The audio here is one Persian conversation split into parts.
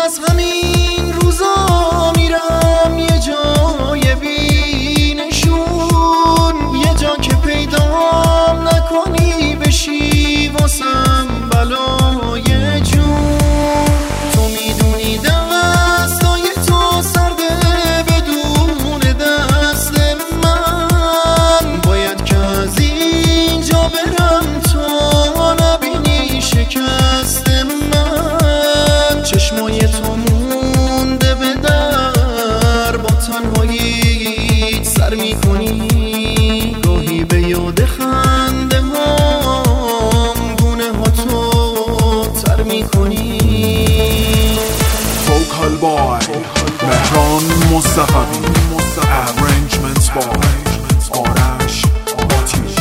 از همین روزا میرم یه جای بینشون، یه جا که پیدام نکنی بشی واسم بلای جون. تو میدونی دستای تو سرده بدون دست من، باید که از اینجا برم تا نبینی شکست من. چشمای تو مونده به در، با تنهایی سر میکنی، گاهی به یاد خنده هام گونه ها تو تر میکنی. Vocal Boy مهران مصطفی Arrangements by آرش آتیش.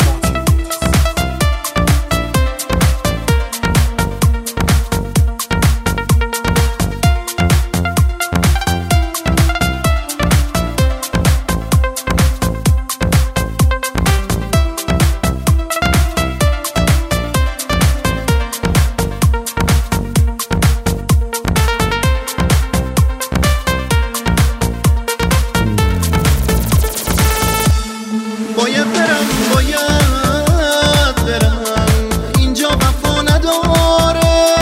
باید برم اینجا وفا نداره،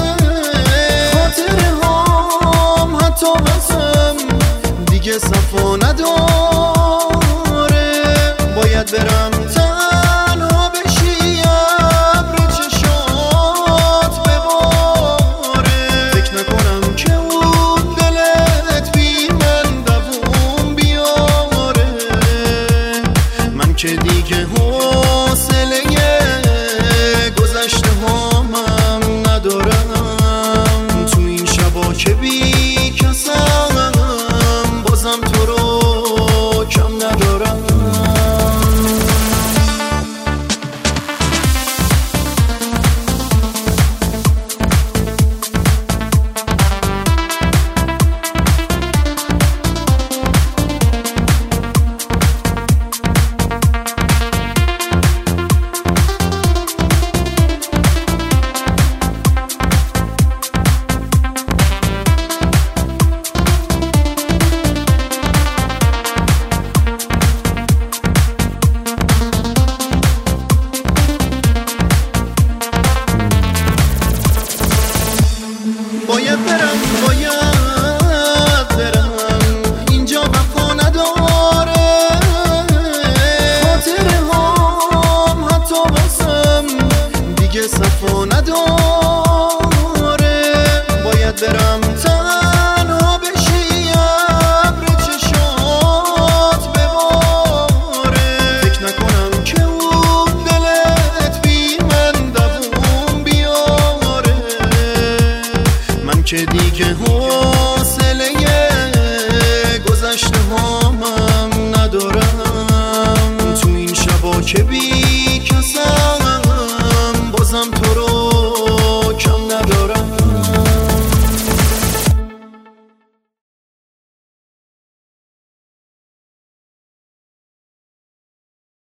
خاطره هام حتی واسم دیگه صفا نداره. باید برم تنها بشی ابر چشات بباره، فکر نکنم که اون دلت بی من دووم بیاره. من که دیگه حوصله گذشته هامم ندارم، تو این شبا که بی کسم بازم تو رو کم ندارم. باید برم اینجا وفا نداره، خاطره هام حتی واسم دیگه صفا نداره. باید برم تنها بشی ابر چشات بباره، فکر نکنم که اون دلت بی من دووم بیاره. من که دیگه حوصله گذشته هامم ندارم، تو این شبا که بی